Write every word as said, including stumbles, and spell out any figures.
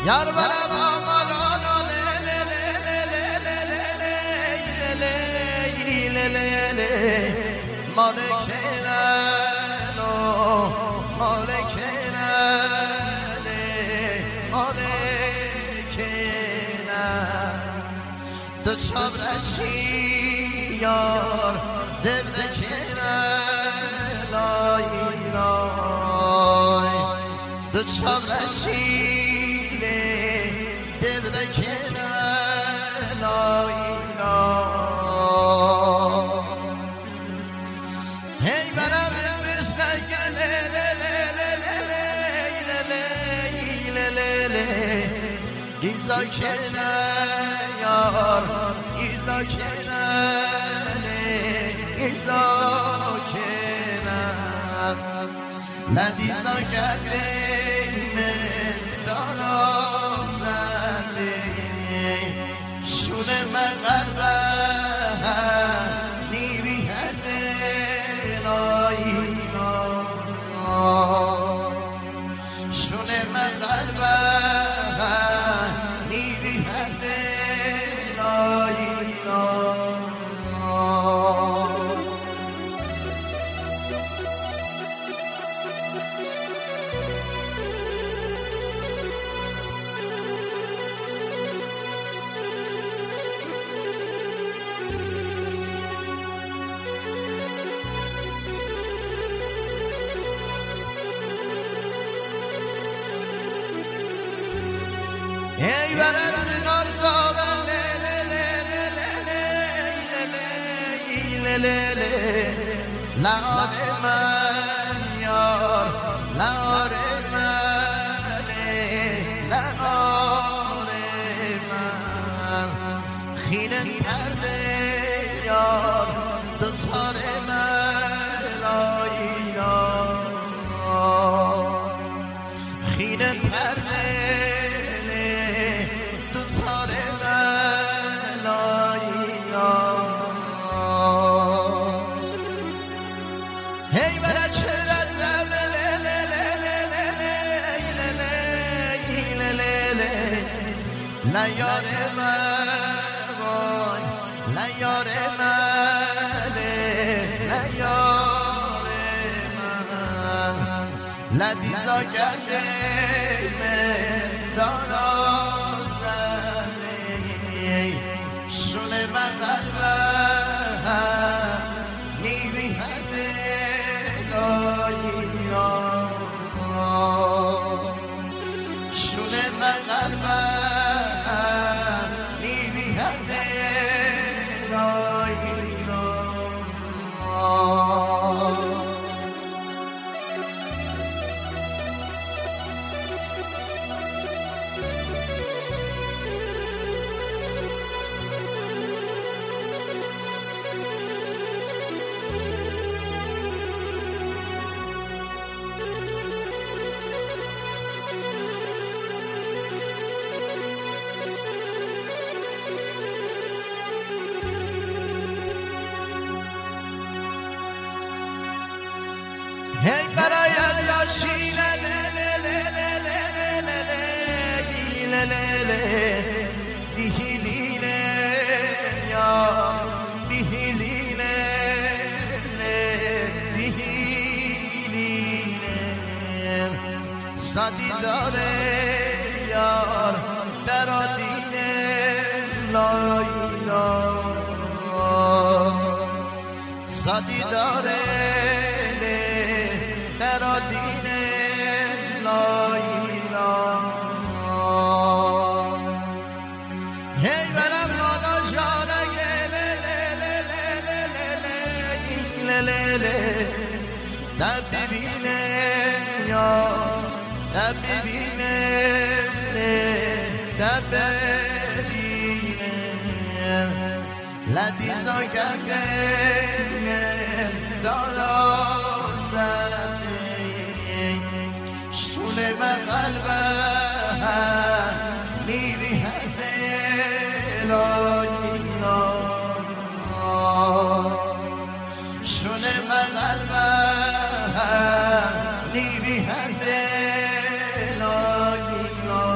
یار برم آمالالا مالکنالو مالکناله مالکنال دو چابرشی یار دبدکنال لای لای دو چابرشی دبدکنال لای لای hey برم برس نگله ایزا کنه یار ایزا کنه ایزا کنه ندیزا کرده من دارم زنده شونه من قلبه نیوی هده لایی شونه من قلبه ای برم سنار زابن لعار من یار لعار من لعار من خیره کرده یار دوتار من لای لای خیره کرده لیار من وای لیار من لیار من لدیزا کرده من دارازده شونه من قلبه نیوی هده لایی شونه من قلبه hey برای یاشی له له له له له له دیهیله یا دیهیله دیهیله سادی داره یار درادینه لای لای سادی داره ترا دین لای لای هی برم لالا جانگه له له له له تب ببینه یا تب ببینه تب ببینه لدیزا کرده دارا شونه من قلبه نیوی هده لای شونه من قلبه نیوی هده لای